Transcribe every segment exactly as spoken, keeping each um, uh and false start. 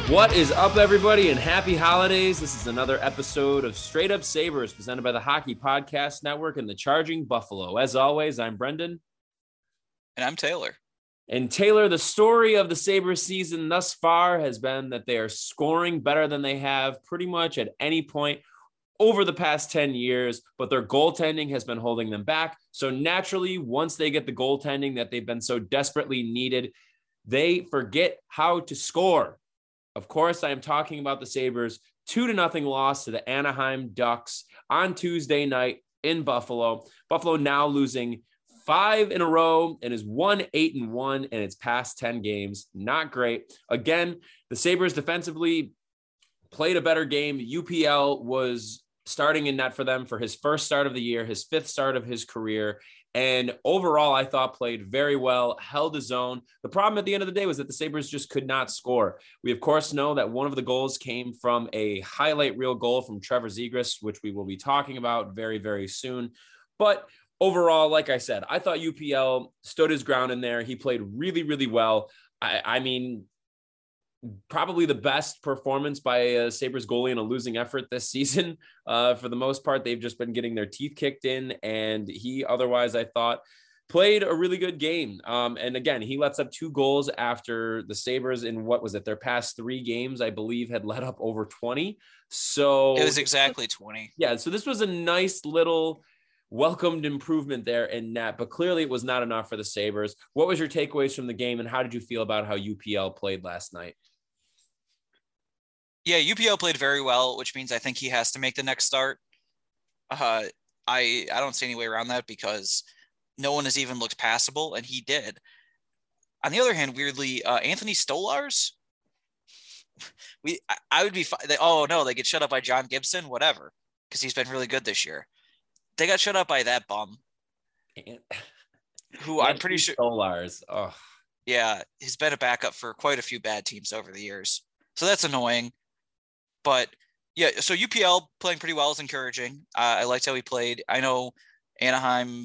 What is up, everybody, and happy holidays. This is another episode of Straight Up Sabres presented by the Hockey Podcast Network and the Charging Buffalo. As always, I'm Brendan. And I'm Taylor. And Taylor, the story of the Sabres season thus far has been that they are scoring better than they have pretty much at any point over the past ten years, but their goaltending has been holding them back. So naturally, once they get the goaltending that they've been so desperately needed, they forget how to score. Of course, I am talking about the Sabres' two to nothing loss to the Anaheim Ducks on Tuesday night in Buffalo. Buffalo now losing five in a row and is one eight and one in its past ten games. Not great. Again, the Sabres defensively played a better game. U P L was starting in net for them for his first start of the year, his fifth start of his career. And overall, I thought played very well, held his own. The problem at the end of the day was that the Sabres just could not score. We, of course, know that one of the goals came from a highlight reel goal from Trevor Zegras, which we will be talking about very, very soon. But overall, like I said, I thought U P L stood his ground in there. He played really, really well. I, I mean, probably the best performance by a Sabres goalie in a losing effort this season. Uh, for the most part, they've just been getting their teeth kicked in, and he otherwise, I thought, played a really good game. Um, and again, he lets up two goals after the Sabres in what was it, their past three games, I believe, had let up over twenty. So it was exactly twenty. Yeah, so this was a nice little welcomed improvement there in net, but clearly it was not enough for the Sabres. What was your takeaways from the game, and how did you feel about how U P L played last night? Yeah, U P L played very well, which means I think he has to make the next start. Uh, I I don't see any way around that because no one has even looked passable, and he did. On the other hand, weirdly, uh, Anthony Stolarz, we I, I would be fine. They, oh no, they get shut up by John Gibson, whatever, because he's been really good this year. They got shut up by that bum, who I'm pretty sure Stolarz. Oh, yeah, he's been a backup for quite a few bad teams over the years, so that's annoying. But yeah, so U P L playing pretty well is encouraging. Uh, I liked how he played. I know Anaheim,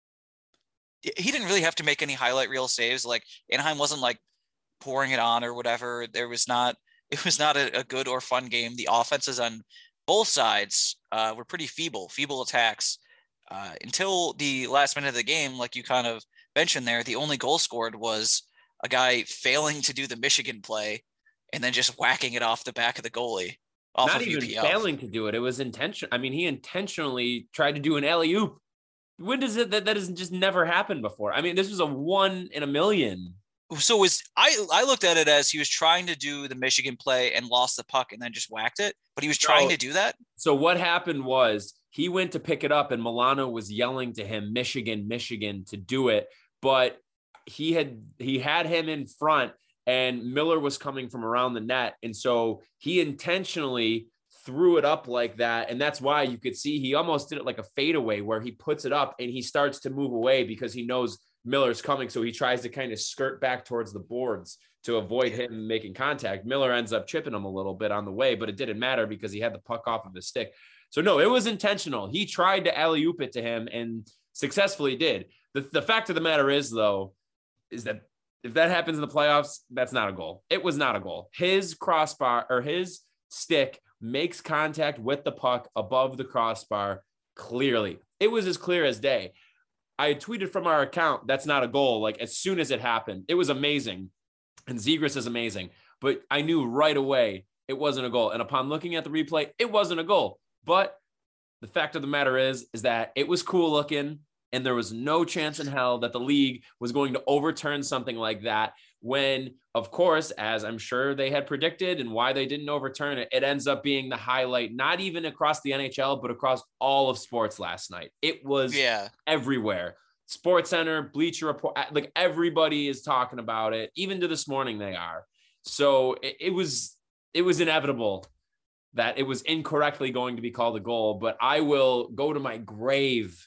he didn't really have to make any highlight reel saves. Like Anaheim wasn't like pouring it on or whatever. There was not, it was not a, a good or fun game. The offenses on both sides uh, were pretty feeble, feeble attacks uh, until the last minute of the game. Like you kind of mentioned there, the only goal scored was a guy failing to do the Michigan play and then just whacking it off the back of the goalie. Off Not of even U P L. Failing to do it. It was intentional. I mean, he intentionally tried to do an alley-oop. When does it that that has just never happened before? I mean, this was a one in a million. So was I I looked at it as he was trying to do the Michigan play and lost the puck and then just whacked it, but he was trying so, to do that. So what happened was he went to pick it up and Milano was yelling to him, Michigan, Michigan, to do it. But he had he had him in front. And Miller was coming from around the net. And so he intentionally threw it up like that. And that's why you could see he almost did it like a fadeaway where he puts it up and he starts to move away because he knows Miller's coming. So he tries to kind of skirt back towards the boards to avoid him making contact. Miller ends up chipping him a little bit on the way, but it didn't matter because he had the puck off of his stick. So no, it was intentional. He tried to alley-oop it to him and successfully did. The, the fact of the matter is, though, is that if that happens in the playoffs, that's not a goal. It was not a goal. His crossbar or his stick makes contact with the puck above the crossbar clearly. It was as clear as day. I had tweeted from our account, that's not a goal. Like as soon as it happened, it was amazing. And Zegras is amazing, but I knew right away it wasn't a goal. And upon looking at the replay, it wasn't a goal. But the fact of the matter is, is that it was cool looking. And there was no chance in hell that the league was going to overturn something like that when, of course, as I'm sure they had predicted and why they didn't overturn it, it ends up being the highlight, not even across the N H L, but across all of sports last night. It was yeah. everywhere. SportsCenter, Bleacher Report, like everybody is talking about it. Even to this morning they are. So it, it was it was inevitable that it was incorrectly going to be called a goal, but I will go to my grave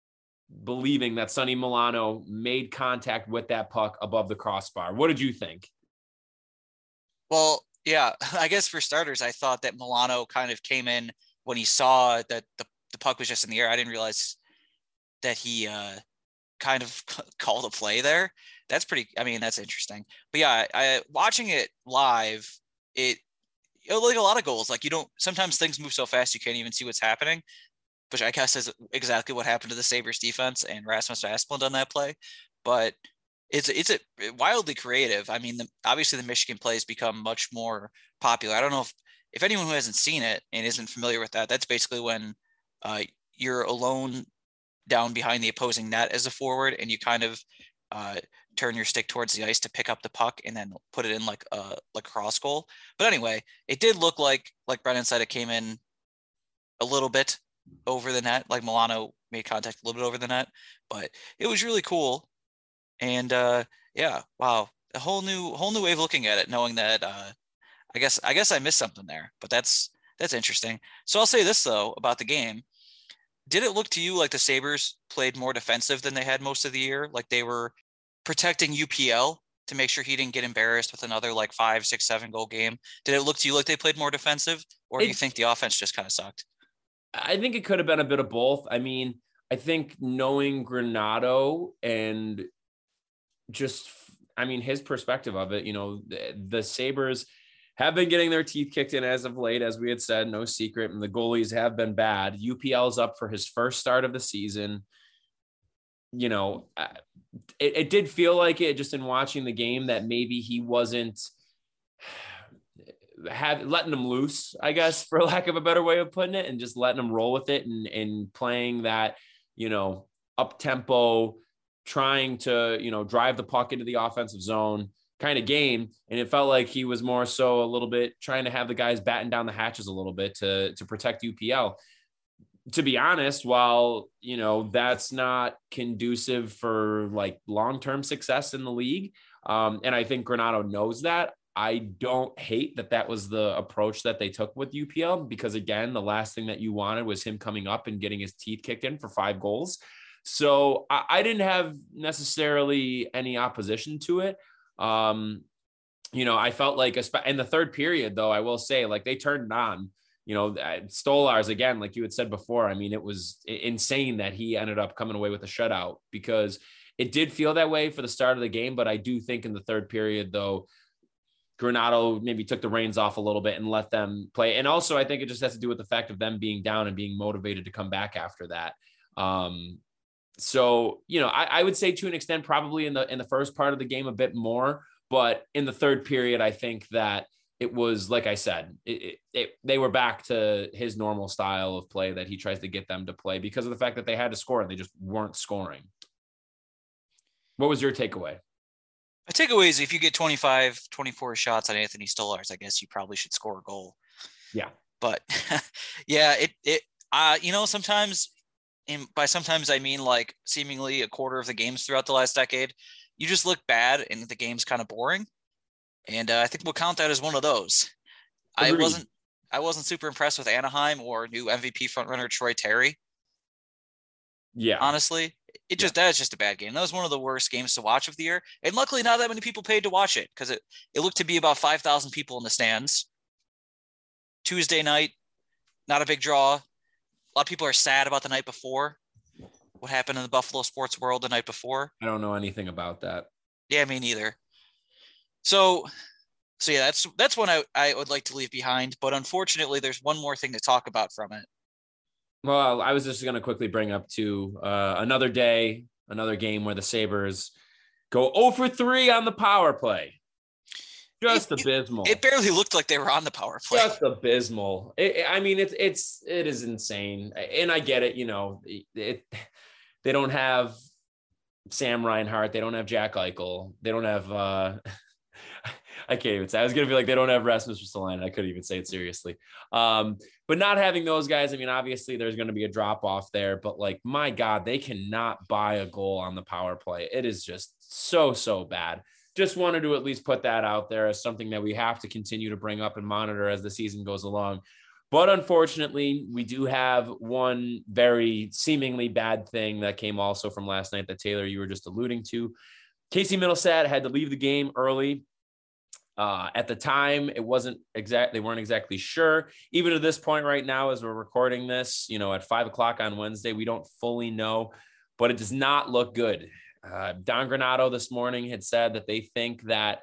believing that Sonny Milano made contact with that puck above the crossbar. What did you think? Well, yeah, I guess for starters, I thought that Milano kind of came in when he saw that the, the puck was just in the air. I didn't realize that he uh, kind of called a play there. That's pretty, I mean, that's interesting. But yeah, I, watching it live, it, you know, like a lot of goals, like you don't, sometimes things move so fast you can't even see what's happening, which I guess is exactly what happened to the Sabres defense and Rasmus Asplund on that play. But it's it's a wildly creative. I mean, the, obviously the Michigan play has become much more popular. I don't know if, if anyone who hasn't seen it and isn't familiar with that, that's basically when uh, you're alone down behind the opposing net as a forward, and you kind of uh, turn your stick towards the ice to pick up the puck and then put it in like a lacrosse goal. But anyway, it did look like, like Brennan said, it came in a little bit over the net, like Milano made contact a little bit over the net, but it was really cool. And uh, yeah, wow, a whole new, whole new way of looking at it, knowing that uh, I guess, I guess I missed something there, but that's, that's interesting. So I'll say this though, about the game. Did it look to you like the Sabres played more defensive than they had most of the year? Like they were protecting U P L to make sure he didn't get embarrassed with another like five, six, seven goal game? Did it look to you like they played more defensive, or do you think the offense just kind of sucked? I think it could have been a bit of both. I mean, I think knowing Granato and just, I mean, his perspective of it, you know, the, the Sabres have been getting their teeth kicked in as of late, as we had said, no secret. And the goalies have been bad. U P L's up for his first start of the season. You know, it, it did feel like it just in watching the game that maybe he wasn't have letting them loose, I guess, for lack of a better way of putting it, and just letting them roll with it and, and playing that, you know, up tempo, trying to, you know, drive the puck into the offensive zone kind of game. And it felt like he was more so a little bit trying to have the guys batten down the hatches a little bit to, to protect U P L. To be honest, while, you know, that's not conducive for like long-term success in the league. Um, and I think Granato knows that. I don't hate that that was the approach that they took with U P L, because again, the last thing that you wanted was him coming up and getting his teeth kicked in for five goals. So I, I didn't have necessarily any opposition to it. Um, you know, I felt like in the third period, though, I will say, like, they turned it on. You know, Stolarz, again, like you had said before, I mean, it was insane that he ended up coming away with a shutout, because it did feel that way for the start of the game. But I do think in the third period, though, Granato maybe took the reins off a little bit and let them play. And also, I think it just has to do with the fact of them being down and being motivated to come back after that. Um, So, you know, I, I would say to an extent, probably in the in the first part of the game a bit more, but in the third period, I think that it was, like I said, it, it, it, they were back to his normal style of play that he tries to get them to play, because of the fact that they had to score and they just weren't scoring. What was your takeaway? My takeaway is if you get twenty-five, twenty-four shots on Anthony Stolarz, I guess you probably should score a goal. Yeah. But yeah, it, it, uh, you know, sometimes, and by sometimes I mean like seemingly a quarter of the games throughout the last decade, you just look bad and the game's kind of boring. And uh, I think we'll count that as one of those. Agreed. I wasn't, I wasn't super impressed with Anaheim or new M V P frontrunner Troy Terry. Yeah. Honestly, it just, yeah. That's just a bad game. That was one of the worst games to watch of the year. And luckily not that many people paid to watch it, because it, it looked to be about five thousand people in the stands. Tuesday night, not a big draw. A lot of people are sad about the night before. What happened in the Buffalo sports world the night before? I don't know anything about that. Yeah, me neither. So, so yeah, that's that's one I, I would like to leave behind. But unfortunately, there's one more thing to talk about from it. Well, I was just going to quickly bring up to uh, another day, another game where the Sabres go oh for three on the power play. Just it, abysmal. It, it barely looked like they were on the power play. Just abysmal. It, I mean, it's it's it is insane, and I get it. You know, it, it they don't have Sam Reinhart, they don't have Jack Eichel, they don't have. Uh, I can't even say. I was gonna be like they don't have Rasmus Ristolainen. I couldn't even say it seriously. Um, but not having those guys, I mean, obviously there's going to be a drop off there. But like, my God, they cannot buy a goal on the power play. It is just so so bad. Just wanted to at least put that out there as something that we have to continue to bring up and monitor as the season goes along. But unfortunately, we do have one very seemingly bad thing that came also from last night that Taylor, you were just alluding to. Casey Mittelstadt had to leave the game early. Uh, at the time, it wasn't exact. They weren't exactly sure. Even to this point right now, as we're recording this, you know, at five o'clock on Wednesday, we don't fully know, but it does not look good. Uh, Don Granato this morning had said that they think that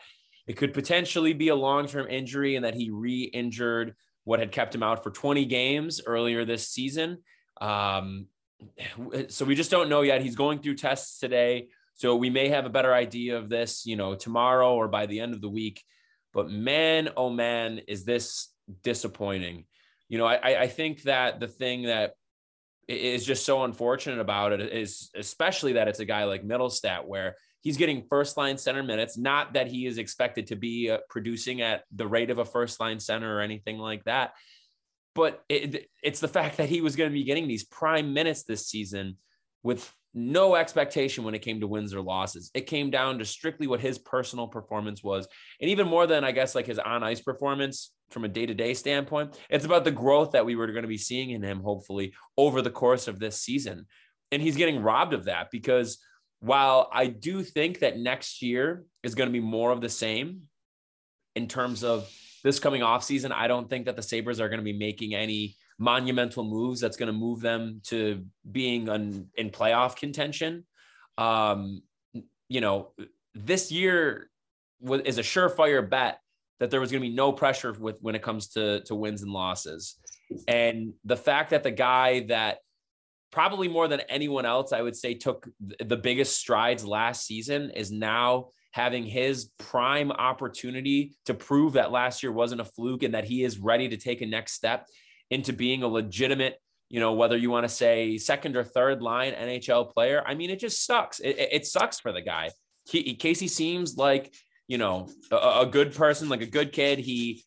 it could potentially be a long-term injury and that he re-injured what had kept him out for twenty games earlier this season. Um, so we just don't know yet. He's going through tests today, so we may have a better idea of this, you know, tomorrow or by the end of the week. But man, oh man, is this disappointing. You know, I, I think that the thing that is just so unfortunate about it is especially that it's a guy like Mittelstadt, where he's getting first line center minutes. Not that he is expected to be uh, producing at the rate of a first line center or anything like that, but it, it's the fact that he was going to be getting these prime minutes this season with no expectation when it came to wins or losses. It came down to strictly what his personal performance was. And even more than, I guess, like his on ice performance from a day-to-day standpoint, it's about the growth that we were going to be seeing in him, hopefully over the course of this season. And he's getting robbed of that, because while I do think that next year is going to be more of the same in terms of this coming off season, I don't think that the Sabres are going to be making any monumental moves that's going to move them to being on, in playoff contention. Um, you know, this year is a surefire bet that there was going to be no pressure with when it comes to, to wins and losses. And the fact that the guy that probably more than anyone else, I would say, took the biggest strides last season is now having his prime opportunity to prove that last year wasn't a fluke and that he is ready to take a next step into being a legitimate, you know, whether you want to say second or third line N H L player. I mean, it just sucks. It, it sucks for the guy. He, Casey seems like, you know, a, a good person, like a good kid. He,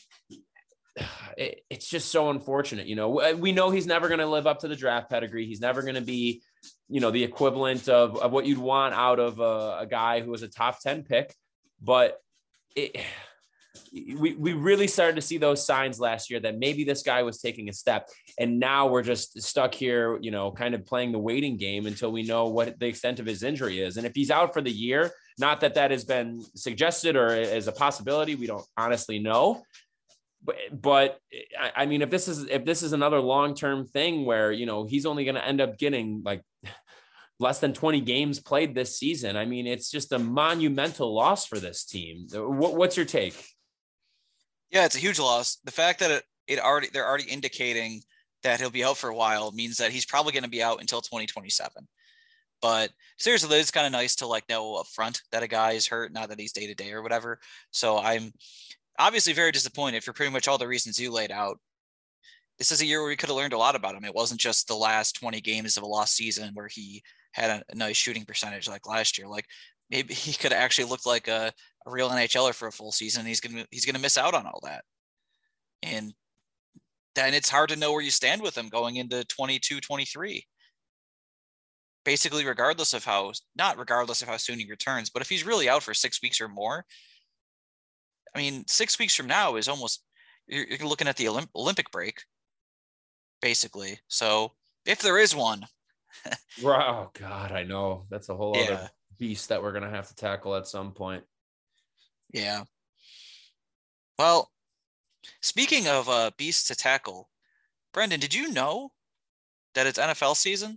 it, it's just so unfortunate. You know, we know he's never going to live up to the draft pedigree. He's never going to be, you know, the equivalent of, of what you'd want out of a, a guy who was a top ten pick, but it, we, we really started to see those signs last year that maybe this guy was taking a step. And now we're just stuck here, you know, kind of playing the waiting game until we know what the extent of his injury is. And if he's out for the year, not that that has been suggested or is a possibility, we don't honestly know. But, but I mean, if this is, if this is another long-term thing where, you know, he's only going to end up getting like less than twenty games played this season, I mean, it's just a monumental loss for this team. What, what's your take? Yeah, it's a huge loss. The fact that it, it already, they're already indicating that he'll be out for a while means that he's probably going to be out until twenty twenty-seven. But seriously, it's kind of nice to like know up front that a guy is hurt, not that he's day to day or whatever. So I'm obviously very disappointed for pretty much all the reasons you laid out. This is a year where we could have learned a lot about him. It wasn't just the last twenty games of a lost season where he had a, a nice shooting percentage like last year. Like maybe he could have actually looked like a, a real NHLer for a full season. He's going to, he's going to miss out on all that. And then it's hard to know where you stand with him going into twenty-two, twenty-three. Basically, regardless of how, not regardless of how soon he returns, but if he's really out for six weeks or more, I mean, six weeks from now is almost, you're, you're looking at the Olymp- Olympic break, basically. So if there is one. Oh, God, I know. That's a whole yeah. other beast that we're going to have to tackle at some point. Yeah. Well, speaking of uh, beasts to tackle, Brendan, did you know that it's N F L season?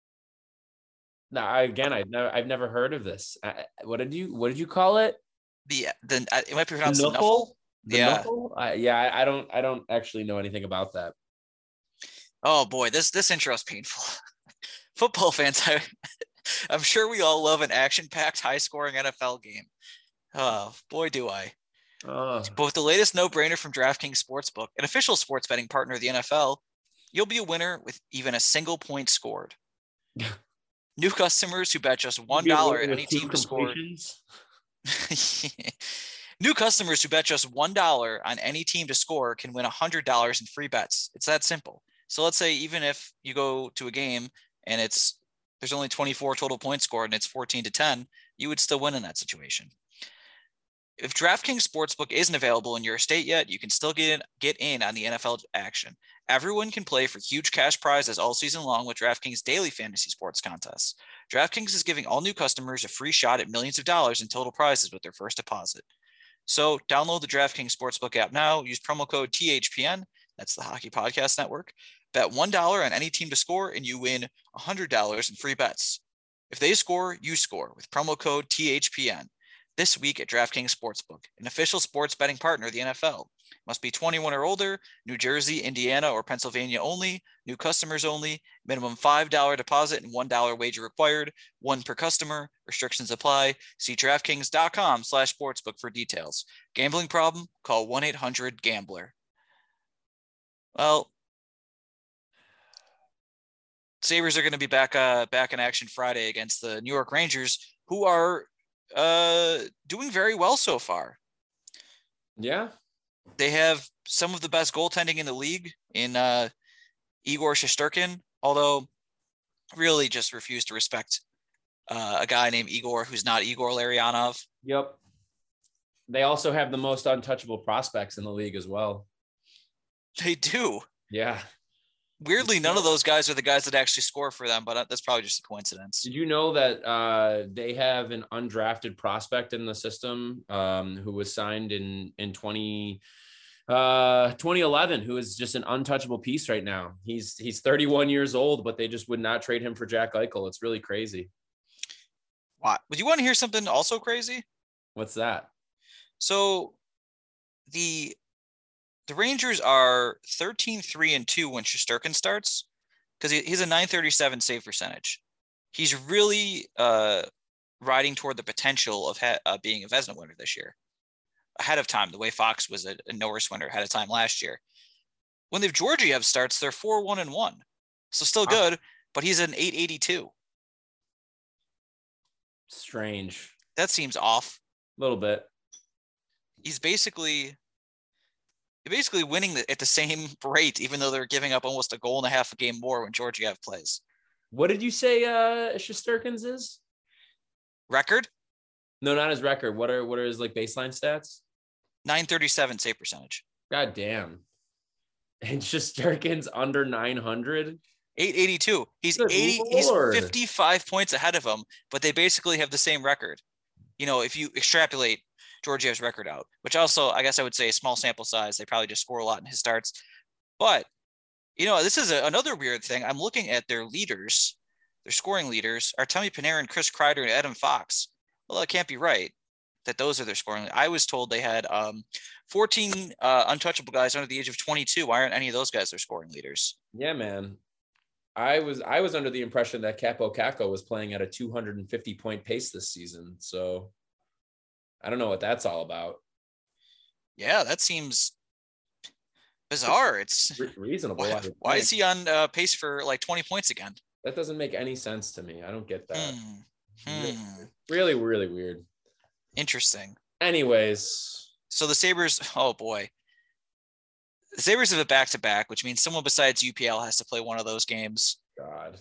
No, I, again, I've never, I've never heard of this. I, what did you, what did you call it? The, the it might be pronounced the Nuffle. The yeah. I, yeah. I, I don't, I don't actually know anything about that. Oh boy, this, this intro is painful. Football fans, I, I'm sure we all love an action-packed, high-scoring N F L game. Oh, boy, do I. Uh. Both the latest no-brainer from DraftKings Sportsbook, an official sports betting partner of the N F L, you'll be a winner with even a single point scored. New customers who bet just one dollar at any team to score. New customers who bet just one dollar on any team to score can win one hundred dollars in free bets. It's that simple. So let's say even if you go to a game and it's there's only twenty-four total points scored and it's fourteen to ten, you would still win in that situation. If DraftKings Sportsbook isn't available in your state yet, you can still get in, get in on the N F L action. Everyone can play for huge cash prizes all season long with DraftKings daily fantasy sports contests. DraftKings is giving all new customers a free shot at millions of dollars in total prizes with their first deposit. So download the DraftKings Sportsbook app now. Use promo code T H P N. That's the Hockey Podcast Network. Bet one dollar on any team to score and you win one hundred dollars in free bets. If they score, you score with promo code T H P N. this week at DraftKings Sportsbook, an official sports betting partner of the N F L. Must be twenty-one or older, New Jersey, Indiana, or Pennsylvania only, new customers only, minimum five dollars deposit and one dollar wager required, one per customer, restrictions apply. See DraftKings.com slash sportsbook for details. Gambling problem? Call one eight hundred gambler. Well, Sabres are going to be back uh, back in action Friday against the New York Rangers, who are uh, doing very well so far. Yeah. They have some of the best goaltending in the league in uh, Igor Shesterkin, although really just refuse to respect uh, a guy named Igor who's not Igor Larionov. Yep. They also have the most untouchable prospects in the league as well. They do. Yeah. Weirdly, none of those guys are the guys that actually score for them, but that's probably just a coincidence. Did you know that uh, they have an undrafted prospect in the system um, who was signed in in twenty, uh, twenty eleven, who is just an untouchable piece right now? He's he's thirty-one years old, but they just would not trade him for Jack Eichel. It's really crazy. Wow. Would you want to hear something also crazy? What's that? So the The Rangers are thirteen three and two when Shesterkin starts because he, he's a nine thirty-seven save percentage. He's really uh, riding toward the potential of ha- uh, being a Vezina winner this year ahead of time, the way Fox was a, a Norris winner ahead of time last year. When they've Georgiev starts, they're four one and one. So still good, but he's an eight eighty-two. Strange. That seems off. A little bit. He's basically... You're basically winning at the same rate, even though they're giving up almost a goal and a half a game more when Georgiev plays. What did you say uh, Shesterkin's is? Record? No, not his record. What are what are his like baseline stats? nine thirty-seven save percentage. God damn. And Shesterkin's under nine hundred? eight eighty-two. He's Good eighty. Lord. He's fifty-five points ahead of him, but they basically have the same record. You know, if you extrapolate Georgiev's record out, which also, I guess I would say a small sample size. They probably just score a lot in his starts. But, you know, this is a, another weird thing. I'm looking at their leaders, their scoring leaders, Artemi Panarin, Chris Kreider, and Adam Fox. Well, that can't be right that those are their scoring. I was told they had um, fourteen uh, untouchable guys under the age of twenty-two. Why aren't any of those guys their scoring leaders? Yeah, man. I was I was under the impression that Capo Caco was playing at a two hundred fifty point pace this season. So I don't know what that's all about. Yeah, that seems bizarre. It's Re- reasonable. Why, why is he on uh, pace for like twenty points again? That doesn't make any sense to me. I don't get that. Hmm. Really, Hmm. really, really weird. Interesting. Anyways. So the Sabres, oh boy. The Sabres have a back-to-back, which means someone besides U P L has to play one of those games. God.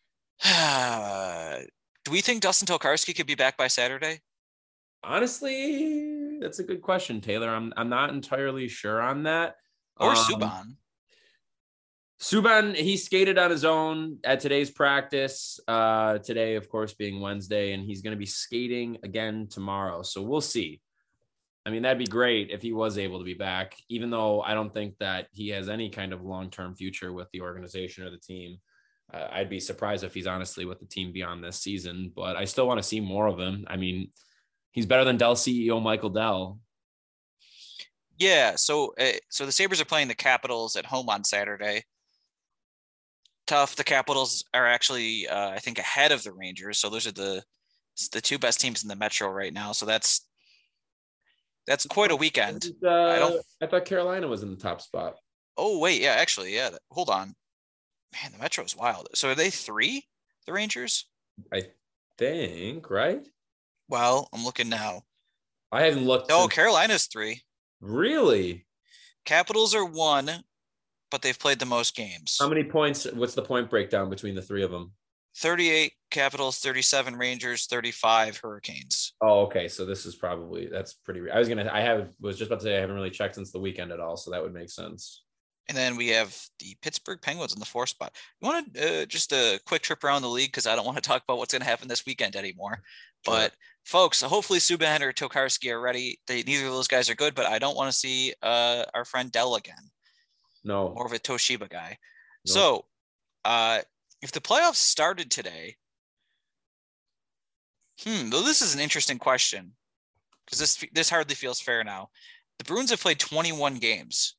Do we think Dustin Tokarski could be back by Saturday? Honestly, that's a good question, Taylor. I'm I'm not entirely sure on that. Or um, Subban. Subban, he skated on his own at today's practice. Uh, today, of course, being Wednesday, and he's going to be skating again tomorrow. So we'll see. I mean, that'd be great if he was able to be back, even though I don't think that he has any kind of long-term future with the organization or the team. Uh, I'd be surprised if he's honestly with the team beyond this season, but I still want to see more of him. I mean, he's better than Dell C E O Michael Dell. Yeah, so uh, so the Sabres are playing the Capitals at home on Saturday. Tough. The Capitals are actually, uh, I think, ahead of the Rangers. So those are the the two best teams in the Metro right now. So that's that's quite a weekend. Uh, I don't. I thought Carolina was in the top spot. Oh wait, yeah, actually, yeah. Hold on, man. The Metro is wild. So are they three? The Rangers? I think, right? Well, I'm looking now. I haven't looked. Oh, since... Carolina's three. Really? Capitals are one, but they've played the most games. How many points? What's the point breakdown between the three of them? thirty-eight Capitals, thirty-seven Rangers, thirty-five Hurricanes. Oh, okay. So this is probably, that's pretty, I was going to, I have, was just about to say, I haven't really checked since the weekend at all. So that would make sense. And then we have the Pittsburgh Penguins in the fourth spot. You want to uh, just a quick trip around the league because I don't want to talk about what's going to happen this weekend anymore. Sure. But folks, hopefully Subban or Tokarski are ready. They, neither of those guys are good, but I don't want to see uh, our friend Dell again. No. More of a Toshiba guy. No. So uh, if the playoffs started today, hmm, though this is an interesting question. because this this hardly feels fair now. The Bruins have played twenty-one games.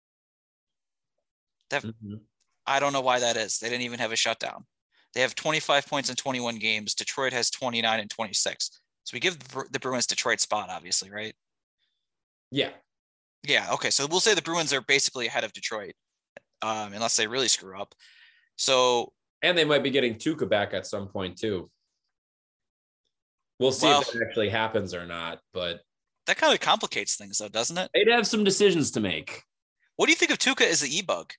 That, mm-hmm. I don't know why that is. They didn't even have a shutdown. They have twenty-five points in twenty-one games. Detroit has twenty-nine and twenty-six. So we give the Bruins Detroit spot, obviously, right? Yeah. Yeah. Okay. So we'll say the Bruins are basically ahead of Detroit, um, unless they really screw up. So. And they might be getting Tuukka back at some point too. We'll see well, if that actually happens or not, but that kind of complicates things, though, doesn't it? They'd have some decisions to make. What do you think of Tuukka as the e-bug?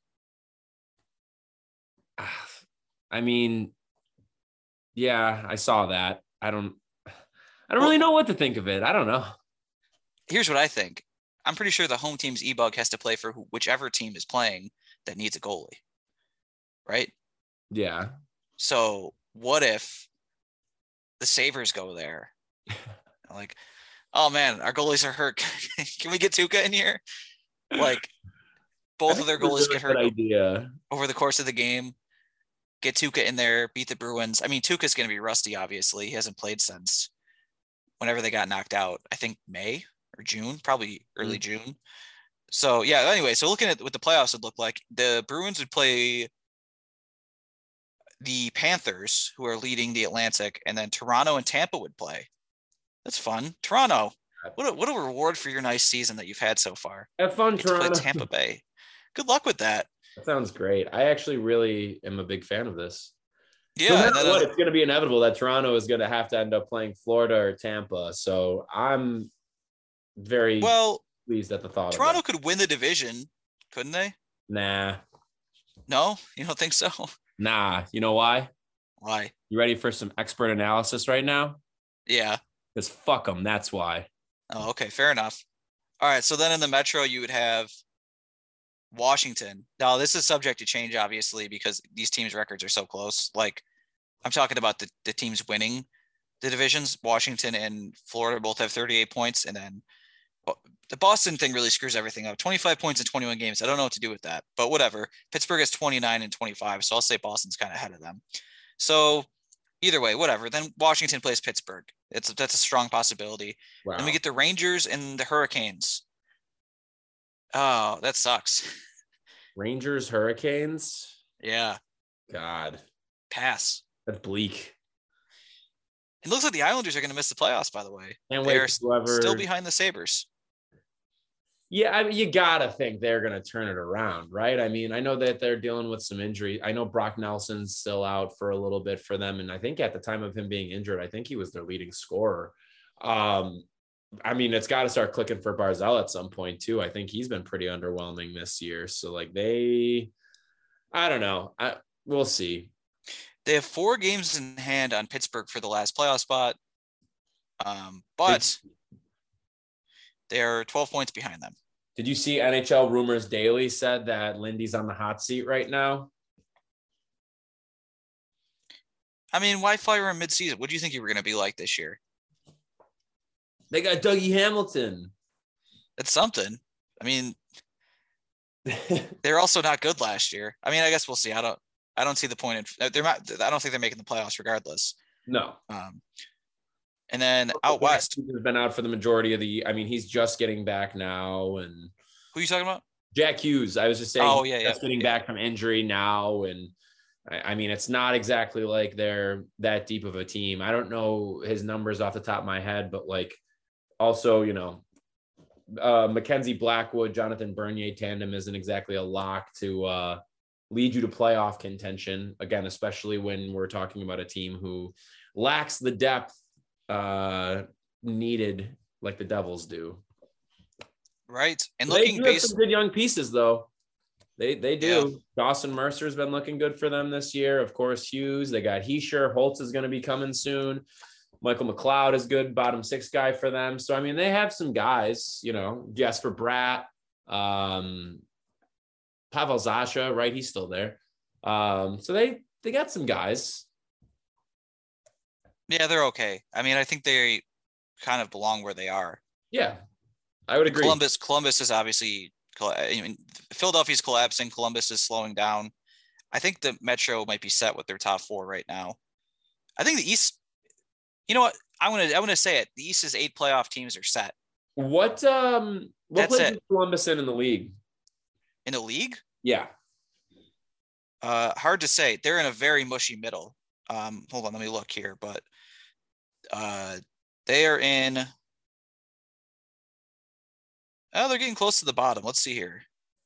I mean, yeah, I saw that. I don't, I don't really know what to think of it. I don't know. Here's what I think. I'm pretty sure the home team's e-bug has to play for whichever team is playing that needs a goalie, right? Yeah. So what if the Sabres go there? Like, oh man, our goalies are hurt. Can we get Tuukka in here? Like, both of their goalies get hurt idea. over the course of the game. Get Tuukka in there, beat the Bruins. I mean, Tuukka's going to be rusty, obviously. He hasn't played since whenever they got knocked out. I think May or June, probably early mm-hmm. June. So, yeah, anyway, so looking at what the playoffs would look like, the Bruins would play the Panthers, who are leading the Atlantic, and then Toronto and Tampa would play. That's fun. Toronto, what a, what a reward for your nice season that you've had so far. Have fun, Get Toronto. To play Tampa Bay. Good luck with that. That sounds great. I actually really am a big fan of this. Yeah. No matter what, it's going to be inevitable that Toronto is going to have to end up playing Florida or Tampa. So I'm very well pleased at the thought Toronto of that. Could win the division, couldn't they? Nah. No? You don't think so? Nah. You know why? Why? You ready for some expert analysis right now? Yeah. Because fuck them. That's why. Oh, okay. Fair enough. All right. So then in the Metro, you would have Washington. Now, this is subject to change, obviously, because these teams' records are so close. Like, I'm talking about the, the teams winning the divisions. Washington and Florida both have thirty-eight points. And then the Boston thing really screws everything up. twenty-five points in twenty-one games. I don't know what to do with that, but whatever. Pittsburgh has twenty-nine and twenty-five. So I'll say Boston's kind of ahead of them. So either way, whatever. Then Washington plays Pittsburgh. It's that's a strong possibility. Wow. Then we get the Rangers and the Hurricanes. Oh, that sucks. Rangers, Hurricanes? Yeah. God. Pass. That's bleak. It looks like the Islanders are going to miss the playoffs, by the way. And They're whoever... still behind the Sabres. Yeah, I mean, you got to think they're going to turn it around, right? I mean, I know that they're dealing with some injury. I know Brock Nelson's still out for a little bit for them. And I think at the time of him being injured, I think he was their leading scorer. Um, I mean, it's got to start clicking for Barzal at some point too. I think he's been pretty underwhelming this year. So like they, I don't know. I, we'll see. They have four games in hand on Pittsburgh for the last playoff spot. Um, but they're twelve points behind them. Did you see N H L Rumors Daily said that Lindy's on the hot seat right now? I mean, why fire him mid-season? What do you think you were going to be like this year? They got Dougie Hamilton. That's something. I mean, they're also not good last year. I mean, I guess we'll see. I don't. I don't see the point in. They're not. I don't think they're making the playoffs regardless. No. Um, and then out west, has been out for the majority of the. I mean, he's just getting back now. And who are you talking about? Jack Hughes. I was just saying. Oh yeah, yeah. Just getting yeah. back from injury now, and I, I mean, it's not exactly like they're that deep of a team. I don't know his numbers off the top of my head, but like. Also, you know, uh, Mackenzie Blackwood, Jonathan Bernier tandem isn't exactly a lock to uh, lead you to playoff contention. Again, especially when we're talking about a team who lacks the depth uh, needed like the Devils do. Right. And they looking do based have some good young pieces, though. They they do. Yeah. Dawson Mercer's been looking good for them this year. Of course, Hughes. They got Heischer. Holtz is going to be coming soon. Michael McLeod is good, bottom six guy for them. So, I mean, they have some guys, you know, Jesper Bratt, um, Pavel Zasha, right? He's still there. Um, so they, they got some guys. Yeah, they're okay. I mean, I think they kind of belong where they are. Yeah, I would agree. Columbus, Columbus is obviously, I mean, Philadelphia's collapsing. Columbus is slowing down. I think the Metro might be set with their top four right now. I think the East, you know what? I'm gonna I'm gonna say it. The East's eight playoff teams are set. What um what That's place it. is Columbus in in the league? In the league? Yeah. Uh, hard to say. They're in a very mushy middle. Um, hold on, let me look here. But uh, they are in. Oh, they're getting close to the bottom. Let's see here.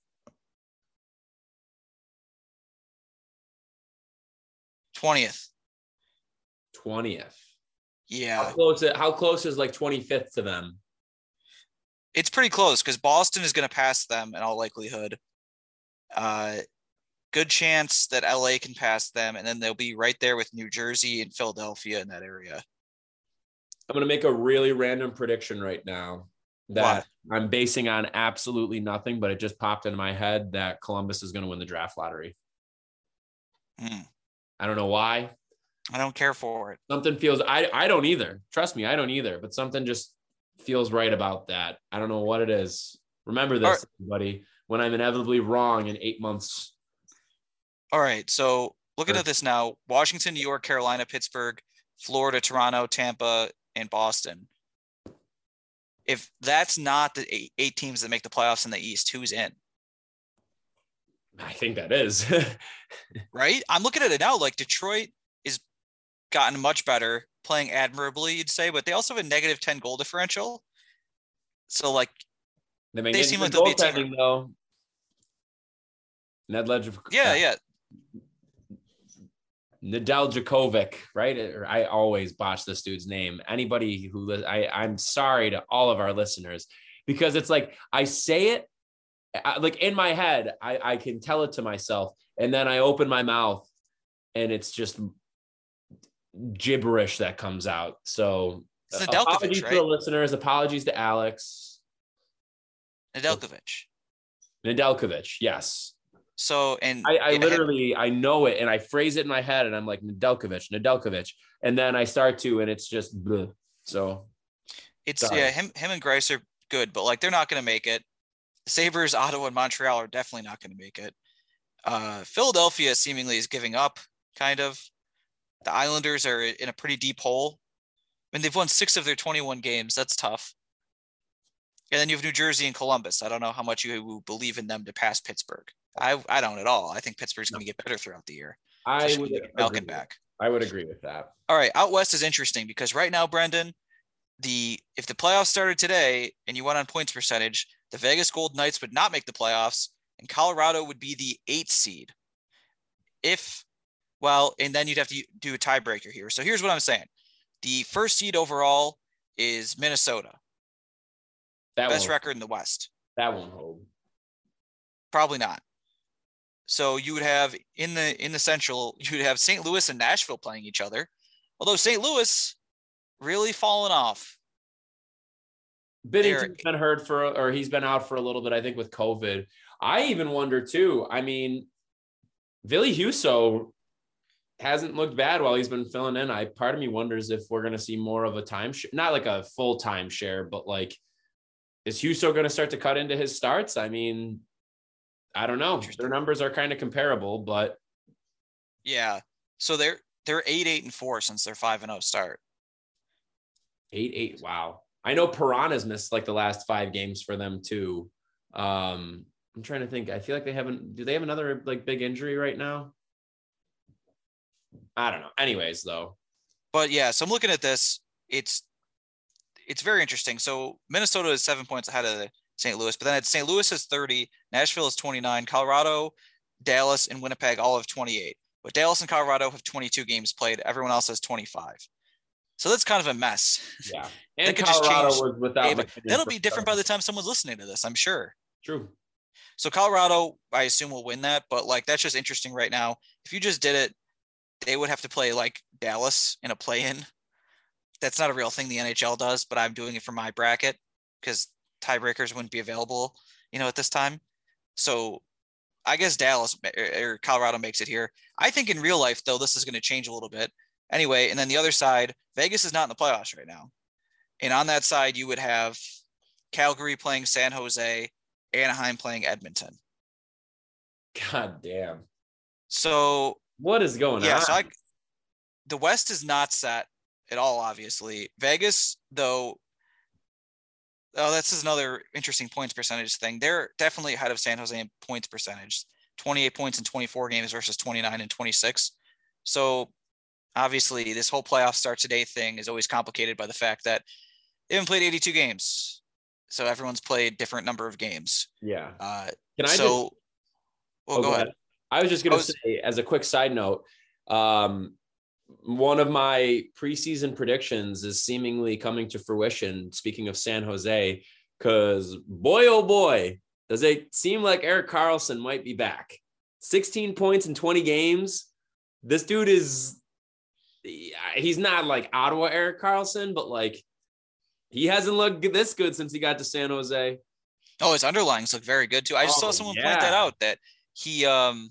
twentieth. twentieth. Yeah. How close, how close is like twenty-fifth to them? It's pretty close because Boston is going to pass them in all likelihood. Uh, good chance that L A can pass them, and then they'll be right there with New Jersey and Philadelphia in that area. I'm going to make a really random prediction right now that What? I'm basing on absolutely nothing, but it just popped into my head that Columbus is going to win the draft lottery. Hmm. I don't know why. I don't care for it. Something feels, I, I don't either. Trust me, I don't either, but something just feels right about that. I don't know what it is. Remember this, right. everybody, when I'm inevitably wrong in eight months. All right. So looking at this now, Washington, New York, Carolina, Pittsburgh, Florida, Toronto, Tampa, and Boston. If that's not the eight, eight teams that make the playoffs in the East, who's in? I think that is. Right? I'm looking at it now. Like Detroit is gotten much better, playing admirably, you'd say, but they also have a negative ten goal differential. So like they, may they seem like they'll be a team. Though. Ned Ledger. Yeah, uh, yeah. Nedeljkovic, right? I always botch this dude's name. Anybody who I, I'm sorry to all of our listeners because it's like I say it I, like in my head, I, I can tell it to myself, and then I open my mouth, and it's just gibberish that comes out. So apologies right? to the listeners. Apologies to Alex. Nedeljkovic. Nedeljkovic, yes. So, and I, I literally, had, I know it and I phrase it in my head and I'm like, Nedeljkovic, Nedeljkovic. And then I start to, and it's just, bleh. So it's, sorry. yeah, him, him and Grice are good, but like, they're not going to make it. The Sabres, Ottawa, and Montreal are definitely not going to make it. Uh, Philadelphia seemingly is giving up, kind of. The Islanders are in a pretty deep hole. I mean, they've won six of their twenty-one games. That's tough. And then you have New Jersey and Columbus. I don't know how much you believe in them to pass Pittsburgh. I, I don't at all. I think Pittsburgh's going to get better throughout the year. I would Malkin back. I would agree with that. All right, out west is interesting because right now, Brendan, the if the playoffs started today and you went on points percentage, the Vegas Golden Knights would not make the playoffs, and Colorado would be the eighth seed. If well, and then you'd have to do a tiebreaker here. So here's what I'm saying: the first seed overall is Minnesota. That best record in the West. That won't hold. Probably not. So you would have in the in the Central, you would have Saint Louis and Nashville playing each other. Although Saint Louis really fallen off. Binnington's been hurt for, or he's been out for a little bit, I think, with COVID. I even wonder too. I mean, Ville Husso hasn't looked bad while he's been filling in. I part of me wonders if we're going to see more of a time share, not like a full time share, but like, is Husso going to start to cut into his starts? I mean, I don't know. Their numbers are kind of comparable, but yeah. So they're they're eight, eight, and four since their five and zero start. Eight, eight. Wow. I know Piranha's missed like the last five games for them too. Um, I'm trying to think. I feel like they haven't. Do they have another like big injury right now? I don't know. Anyways, though. But yeah, so I'm looking at this. It's it's very interesting. So Minnesota is seven points ahead of Saint Louis, but then it's Saint Louis is thirty, Nashville is twenty-nine, Colorado, Dallas, and Winnipeg all have twenty-eight. But Dallas and Colorado have twenty-two games played. Everyone else has twenty-five. So that's kind of a mess. Yeah. And Colorado was without. That'll be different by the time someone's listening to this, I'm sure. True. So Colorado, I assume, will win that. But like, that's just interesting right now. If you just did it, they would have to play like Dallas in a play-in. That's not a real thing the N H L does, but I'm doing it for my bracket because tiebreakers wouldn't be available, you know, at this time. So I guess Dallas or Colorado makes it here. I think in real life, though, this is going to change a little bit. Anyway, and then the other side, Vegas is not in the playoffs right now. And on that side, you would have Calgary playing San Jose, Anaheim playing Edmonton. God damn. So what is going yeah, on? So I, the West is not set. at all, obviously. Vegas, though, oh, that's another interesting points percentage thing. They're definitely ahead of San Jose in points percentage, twenty-eight points in twenty-four games versus twenty-nine and twenty-six. So obviously this whole playoff start today thing is always complicated by the fact that they haven't played eighty-two games. So everyone's played different number of games. Yeah. Uh, Can I so, just, well, oh, go, go ahead. ahead. I was just going to say, as a quick side note, um, one of my preseason predictions is seemingly coming to fruition. Speaking of San Jose, because boy, oh boy, does it seem like Erik Karlsson might be back. sixteen points in twenty games. This dude is, he's not like Ottawa Erik Karlsson, but like he hasn't looked this good since he got to San Jose. Oh, his underlines look very good too. I just oh, saw someone yeah. point that out, that he, um,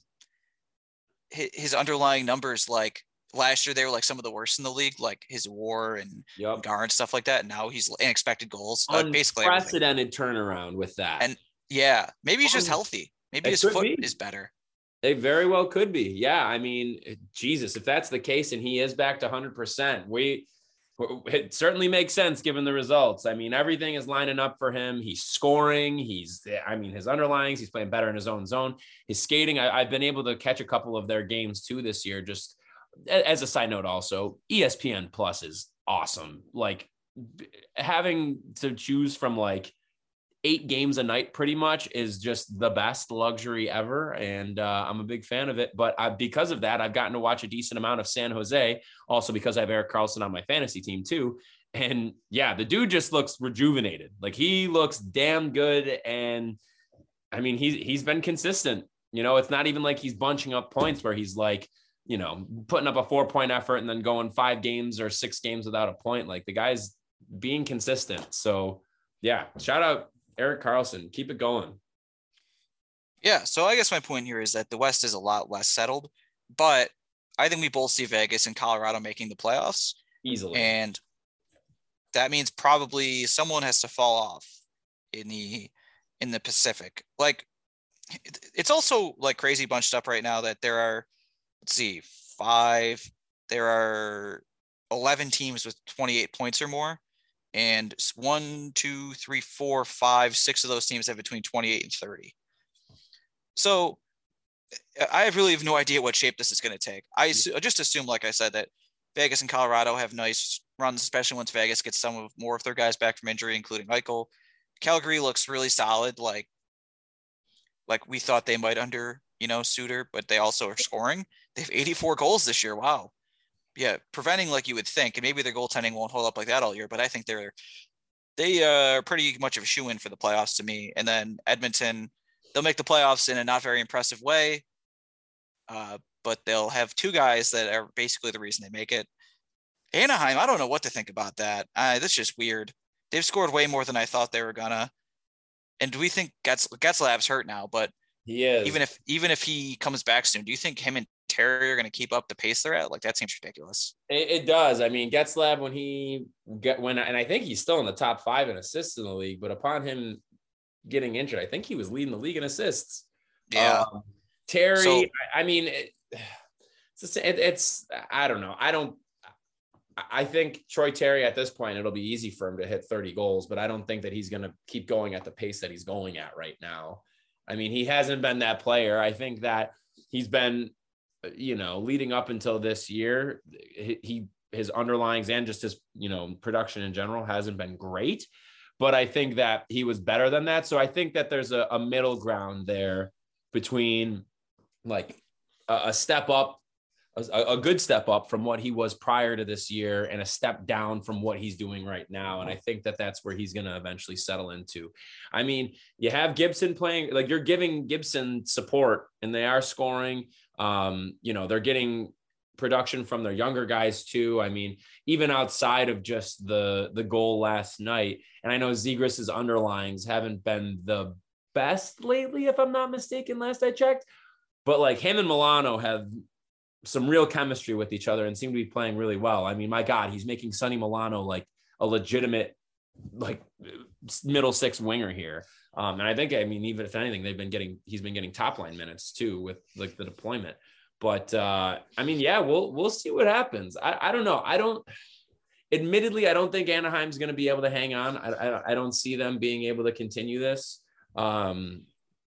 his underlying numbers, like last year, they were like some of the worst in the league, like his WAR and yep. Gar and stuff like that. And now he's unexpected goals, uh, basically unprecedented turnaround with that. And yeah, maybe he's just healthy. Maybe his foot be. is better. They very well could be. Yeah, I mean, Jesus, if that's the case and he is back to one hundred percent, we it certainly makes sense given the results. I mean, everything is lining up for him. He's scoring. He's, I mean, his underlyings, he's playing better in his own zone. His skating, I, I've been able to catch a couple of their games too this year. Just as a side note, also, E S P N Plus is awesome. Like having to choose from like eight games a night pretty much is just the best luxury ever. And uh, I'm a big fan of it. But I, because of that, I've gotten to watch a decent amount of San Jose, also because I have Erik Karlsson on my fantasy team too. And yeah, the dude just looks rejuvenated. Like he looks damn good. And I mean, he's, he's been consistent. You know, it's not even like he's bunching up points where he's like, you know, putting up a four point effort and then going five games or six games without a point. Like the guy's being consistent. So yeah, shout out Erik Karlsson, keep it going. Yeah, so I guess my point here is that the West is a lot less settled, but I think we both see Vegas and Colorado making the playoffs easily. And that means probably someone has to fall off in the in the Pacific. Like it's also like crazy bunched up right now that there are, let's see, five, there are eleven teams with twenty-eight points or more. And one, two, three, four, five, six of those teams have between twenty-eight and thirty. So I really have no idea what shape this is going to take. I just assume, like I said, that Vegas and Colorado have nice runs, especially once Vegas gets some of more of their guys back from injury, including Eichel. Calgary looks really solid, like like we thought they might under, you know, Suter, but they also are scoring. They have eighty-four goals this year. Wow. Yeah, preventing like you would think, and maybe their goaltending won't hold up like that all year, but I think they're they are pretty much of a shoe-in for the playoffs to me. And then Edmonton, they'll make the playoffs in a not very impressive way, uh, but they'll have two guys that are basically the reason they make it. Anaheim, I don't know what to think about that. Uh, that's just weird. They've scored way more than I thought they were gonna. And do we think Getz Getzlab's hurt now? But he is. Even if even if he comes back soon, do you think him and Terry are going to keep up the pace they're at? Like that seems ridiculous. It, it does. I mean, Getzlab when he get when and I think he's still in the top five in assists in the league. But upon him getting injured, I think he was leading the league in assists. Yeah, um, Terry. So, I, I mean, it, it's, it, it's I don't know. I don't. I think Troy Terry at this point, it'll be easy for him to hit thirty goals, but I don't think that he's going to keep going at the pace that he's going at right now. I mean, he hasn't been that player. I think that he's been, you know, leading up until this year, he, he his underlyings and just his, you know, production in general hasn't been great, but I think that he was better than that. So I think that there's a, a middle ground there between like a, a step up, a, a good step up from what he was prior to this year and a step down from what he's doing right now. And I think that that's where he's going to eventually settle into. I mean, you have Gibson playing, like you're giving Gibson support and they are scoring. Um, you know, they're getting production from their younger guys too. I mean, even outside of just the, the goal last night. And I know Zegras' underlyings haven't been the best lately, if I'm not mistaken, last I checked, but like him and Milano have some real chemistry with each other and seem to be playing really well. I mean, my God, he's making Sonny Milano like a legitimate, like middle six winger here. Um, and I think, I mean, even if anything, they've been getting, he's been getting top line minutes too with like the deployment. But uh, I mean, yeah, we'll, we'll see what happens. I, I don't know. I don't, admittedly, I don't think Anaheim's going to be able to hang on. I, I, I don't see them being able to continue this. Um,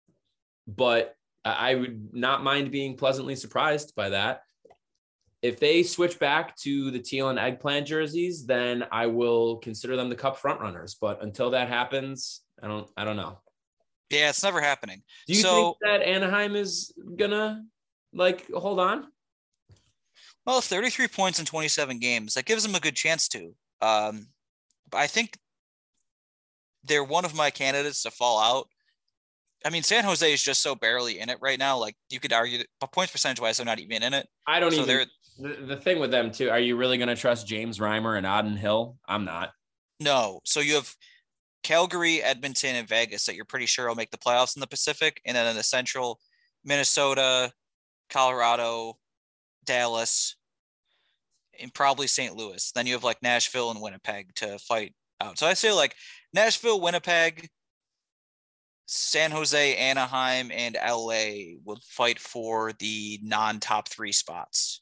but I would not mind being pleasantly surprised by that. If they switch back to the teal and eggplant jerseys, then I will consider them the Cup frontrunners. But until that happens, I don't, I don't know. Yeah, it's never happening. Do you so, think that Anaheim is gonna like hold on? Well, thirty-three points in twenty-seven games, that gives them a good chance to. Um, but I think they're one of my candidates to fall out. I mean, San Jose is just so barely in it right now. Like, you could argue that, but points percentage wise, they're not even in it. I don't so even. They're, the, the thing with them too, are you really going to trust James Reimer and Adin Hill? I'm not. No. So you have Calgary, Edmonton, and Vegas that you're pretty sure will make the playoffs in the Pacific, and then in the Central, Minnesota, Colorado, Dallas, and probably Saint Louis. Then you have like Nashville and Winnipeg to fight out. So I say like Nashville, Winnipeg, San Jose, Anaheim, and L A will fight for the non-top three spots.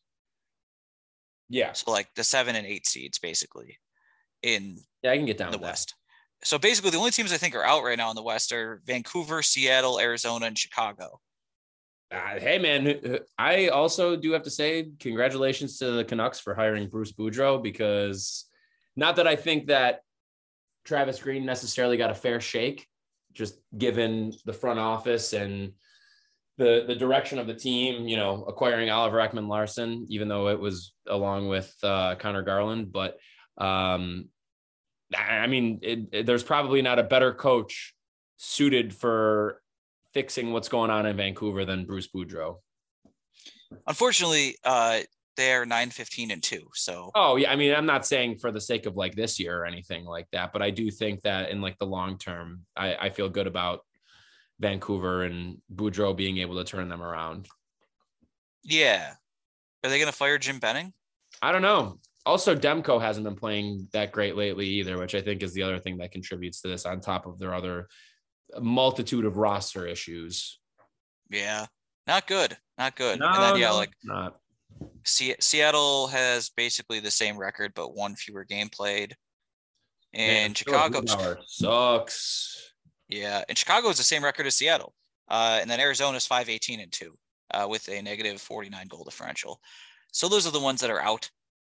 Yeah. So like the seven and eight seeds basically in yeah, I can get down the with West. That. So basically the only teams I think are out right now in the West are Vancouver, Seattle, Arizona, and Chicago. Uh, hey man, I also do have to say congratulations to the Canucks for hiring Bruce Boudreau, because not that I think that Travis Green necessarily got a fair shake, just given the front office and the the direction of the team, you know, acquiring Oliver Ekman-Larsson, even though it was along with uh, Connor Garland. But um, I mean, it, it, there's probably not a better coach suited for fixing what's going on in Vancouver than Bruce Boudreau. Unfortunately, uh, they're nine fifteen and two. So, oh yeah, I mean, I'm not saying for the sake of like this year or anything like that, but I do think that in like the long term, I, I feel good about Vancouver and Boudreau being able to turn them around. Yeah. Are they going to fire Jim Benning? I don't know. Also, Demko hasn't been playing that great lately either, which I think is the other thing that contributes to this on top of their other multitude of roster issues. Yeah. Not good. Not good. No, and then, yeah, no, like not. C- Seattle has basically the same record, but one fewer game played. And Man, Chicago sucks. Yeah. And Chicago is the same record as Seattle. Uh, and then Arizona is five eighteen and two uh, with a negative forty-nine goal differential. So those are the ones that are out.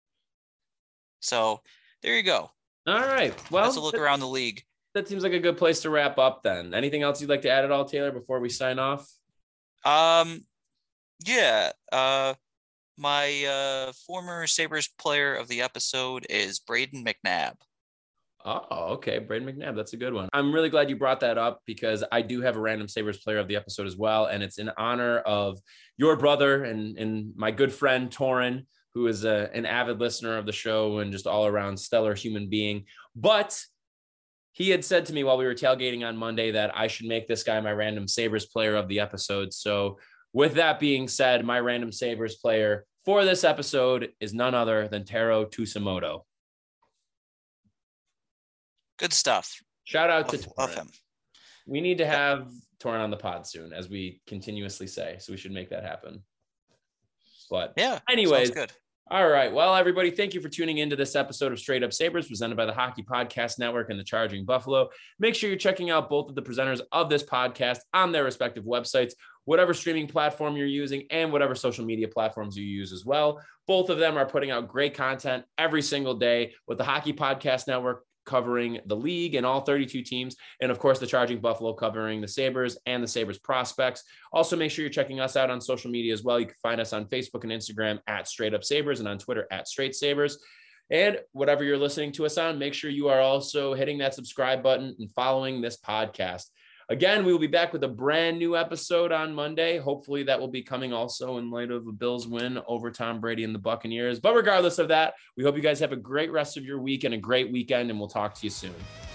So there you go. All right. Well, that's a look that, around the league. That seems like a good place to wrap up then. Anything else you'd like to add at all, Taylor, before we sign off? Um, yeah. Uh, my uh, former Sabres player of the episode is Braden McNabb. Oh, okay. Braden McNabb. That's a good one. I'm really glad you brought that up, because I do have a random Sabres player of the episode as well. And it's in honor of your brother and, and my good friend, Torin, who is a, an avid listener of the show and just all around stellar human being. But he had said to me while we were tailgating on Monday that I should make this guy my random Sabres player of the episode. So with that being said, my random Sabres player for this episode is none other than Taro Tsusamoto. Good stuff. Shout out love, to Torin. Love him. We need to have Torin on the pod soon, as we continuously say. So we should make that happen. But yeah, anyways, good. All right. Well, everybody, thank you for tuning into this episode of Straight Up Sabres, presented by the Hockey Podcast Network and the Charging Buffalo. Make sure you're checking out both of the presenters of this podcast on their respective websites, whatever streaming platform you're using, and whatever social media platforms you use as well. Both of them are putting out great content every single day, with the Hockey Podcast Network covering the league and all thirty-two teams, and of course the Charging Buffalo covering the Sabres and the Sabres prospects. Also, make sure you're checking us out on social media as well. You can find us on Facebook and Instagram at Straight Up Sabres, and on Twitter at Straight Sabres. And whatever you're listening to us on, make sure you are also hitting that subscribe button and following this podcast. Again, we will be back with a brand new episode on Monday. Hopefully that will be coming also in light of the Bills win over Tom Brady and the Buccaneers. But regardless of that, we hope you guys have a great rest of your week and a great weekend, and we'll talk to you soon.